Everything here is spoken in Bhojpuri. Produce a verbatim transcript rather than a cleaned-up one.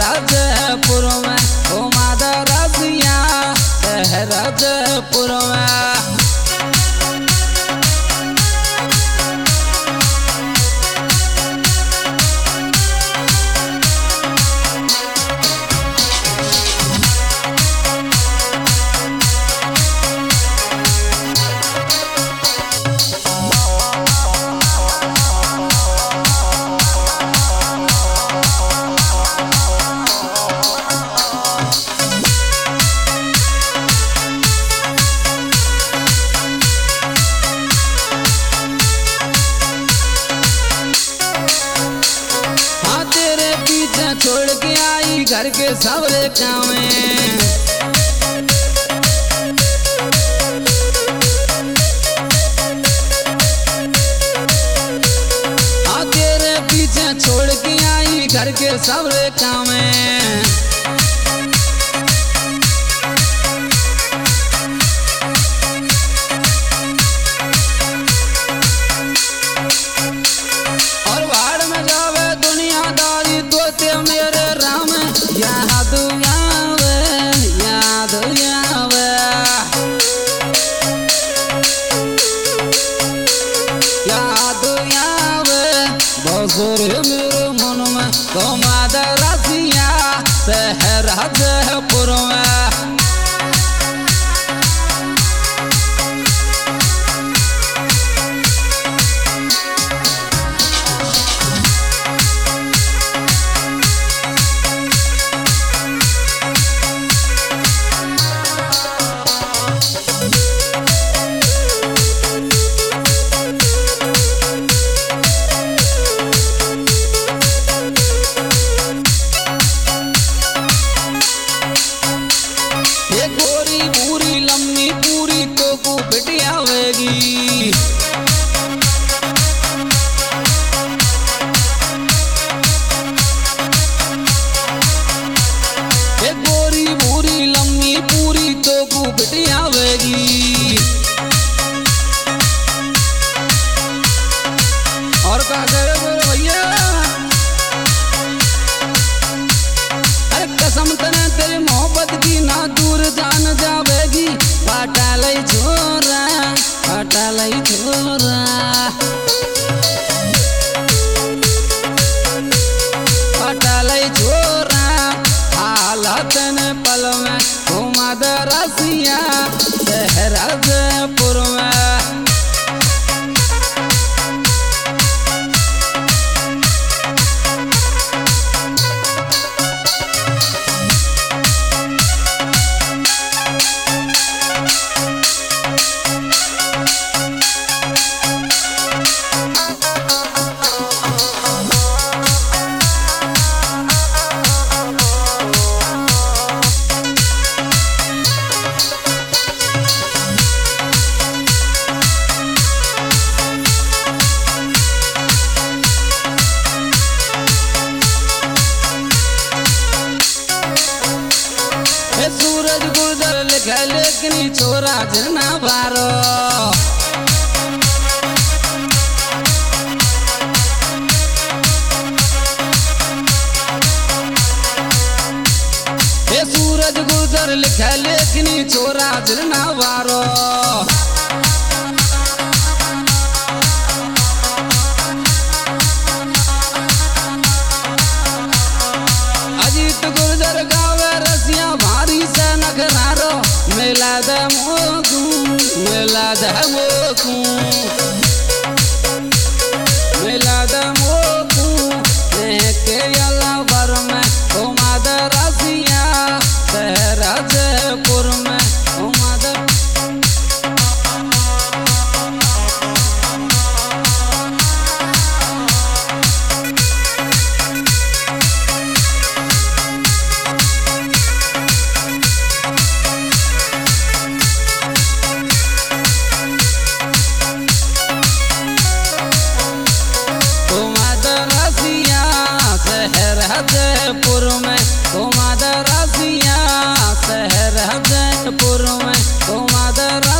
जयपुर में घुमा द रसिया शहर जयपुर में। छोड़ के आई घर के सबरे कामे, हाँ तेरे पीछे छोड़ के आई घर के सबरे कामे। और बाहर में जावे दुनियादारी दोते मेरे राम याद आवे याद आवे, याद आवे बसुर मेरे मन में घुमा द रसिया शहर जयपुर में। गोरी पूरी लम्बी पूरी तो को बिटिया होगी, गोरी पूरी लम्बी पूरी तो को बिटिया होगी। और क्या करे बोलो भैया, अरे कसम तने तेरी मोहब्बत की ना दूर जान जावेगी। पटालै छोरा पटालै छोरा पटालै छोरा हालत ने पल में घुमा द रसिया शहर जयपुर में। सूरज गुजर लिखे लेकिन छोरा झरना बारो, हे सूरज गुजर लिखे लेकिन छोरा झरना बारो। अजीत गुर्जर गावे रसिया भारी से नखरारो मेला द मोकू मेला द मोकू मेला द मोकू के अला भर में घुमा द रसिया शहर जयपुर में घुमा द। जयपुर में घुमा द रसिया शहर जयपुर में घुमा द